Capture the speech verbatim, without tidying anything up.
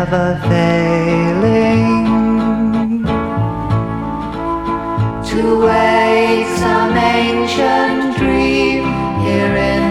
never failing to wake some ancient dream here in